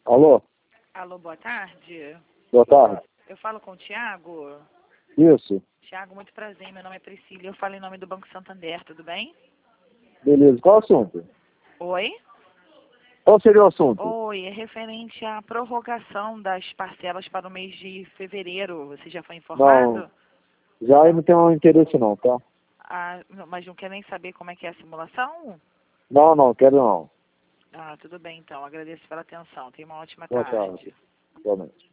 Alô? Alô, boa tarde. Boa tarde. Eu falo com o Tiago. Isso. Tiago, muito prazer. Meu nome é Priscila. Eu falo em nome do Banco Santander, tudo bem? Beleza. Qual o assunto? Oi? Qual seria o assunto? Oi, é referente à prorrogação das parcelas para o mês de fevereiro. Você já foi informado? Já eu não tenho interesse não, tá? Mas não quer nem saber como é que é a simulação? Não, quero não. Tudo bem então. Agradeço pela atenção. Tenha uma ótima Boa tarde. tarde. Realmente.